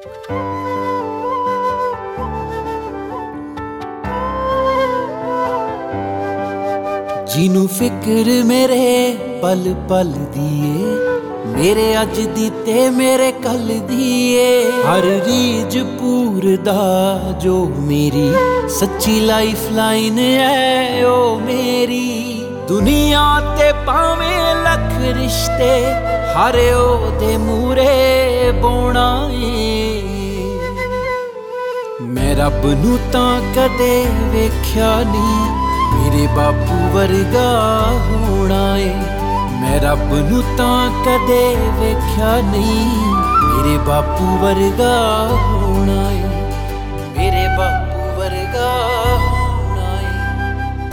जिनू फिक्र मेरे पल पल दिए, मेरे अज दी ते मेरे कल दिए। हर रीज पूरदा जो मेरी सच्ची लाइफ लाइन है ओ मेरी। दुनिया ते पावें लख रिश्ते, हर ओदे मूरे बोना है। मैं रब नू तां कदे वेख्या नहीं, मेरे बापू वर्गा होना है। मैं रब नू तां कदे वेख्या नहीं, मेरे बापू वर्गा होना है। मेरे बापू वर्गा होना है।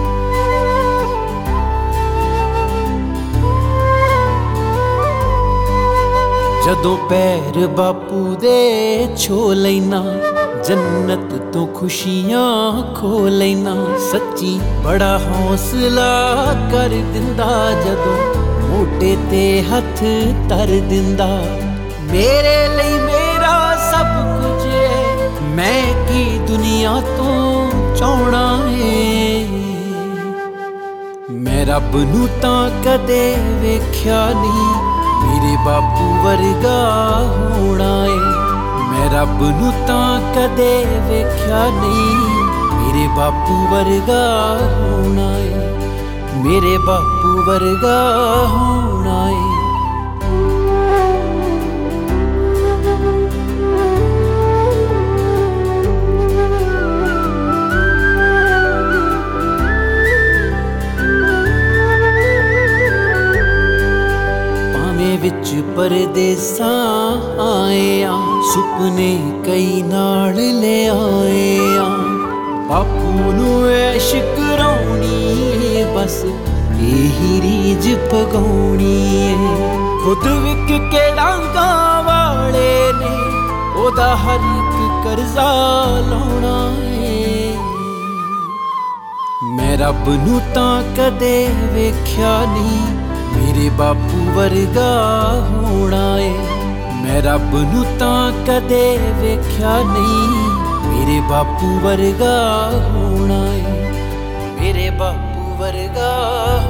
जदों पैर बापू दे छो लैना, जन्नत तो खुशियां खो लेना। सच्ची बड़ा हौसला कर दिंदा, जदों मोटे ते हथ तर दिंदा। मेरे लिए मेरा सब कुछ है, मैं की दुनिया तो चाहना है। मैं रब नू तां कदे वेख्या नहीं, मेरे बापू वर्गा होना है। मैं रब नू तां कदे वेख्या नहीं, मेरे बापू वर्गा होना है। मेरे बापू वर्गा होना है। भावें विच परदेसां आए आ, सुपने कई नाल ले आए आ। बापू नू ऐश कराउणी, बस यही रीज पगाउणी है। खुद विक के डांगा वाले ने ओदा हर एक करजा लाउणा है। मैं रब नू तां कदे वेख्या नहीं, मेरे बापू वर्गा होना है। मैं रब नू तां कदे वेख्या नहीं, मेरे बापू वर्गा होना है। मेरे बापू वर्गा